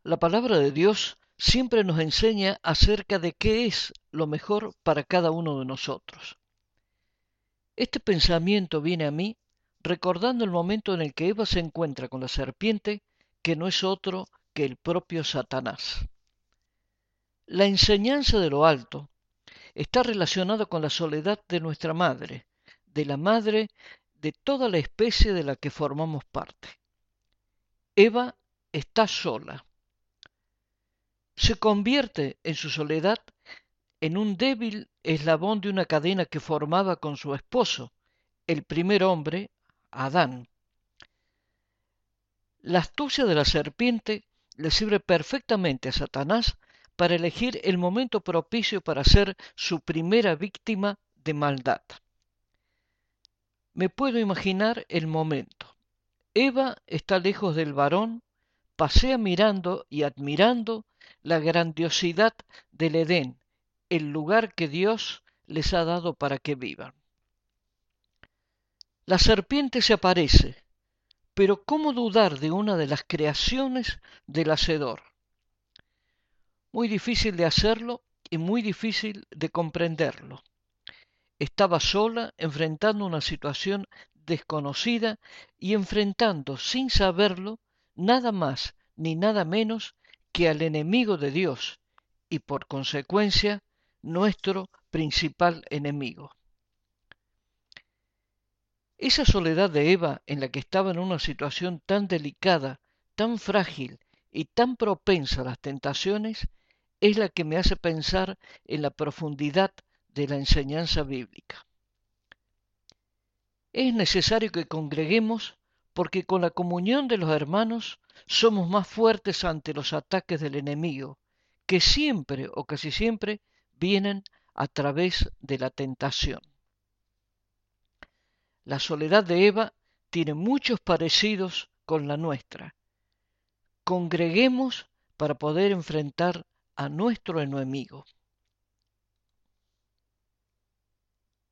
La palabra de Dios siempre nos enseña acerca de qué es lo mejor para cada uno de nosotros. Este pensamiento viene a mí recordando el momento en el que Eva se encuentra con la serpiente, que no es otro que el propio Satanás. La enseñanza de lo alto está relacionada con la soledad de nuestra madre, de la madre de toda la especie de la que formamos parte. Eva está sola. Se convierte en su soledad en un débil eslabón de una cadena que formaba con su esposo, el primer hombre, Adán. La astucia de la serpiente le sirve perfectamente a Satanás para elegir el momento propicio para ser su primera víctima de maldad. Me puedo imaginar el momento. Eva está lejos del varón, pasea mirando y admirando la grandiosidad del Edén, el lugar que Dios les ha dado para que vivan. La serpiente se aparece, pero ¿cómo dudar de una de las creaciones del Hacedor? Muy difícil de hacerlo y muy difícil de comprenderlo. Estaba sola, enfrentando una situación desconocida y enfrentando, sin saberlo, nada más ni nada menos que al enemigo de Dios y, por consecuencia, nuestro principal enemigo. Esa soledad de Eva, en la que estaba en una situación tan delicada, tan frágil y tan propensa a las tentaciones, es la que me hace pensar en la profundidad de la enseñanza bíblica. Es necesario que congreguemos porque con la comunión de los hermanos somos más fuertes ante los ataques del enemigo, que siempre o casi siempre vienen a través de la tentación. La soledad de Eva tiene muchos parecidos con la nuestra. Congreguemos para poder enfrentar a nuestro enemigo.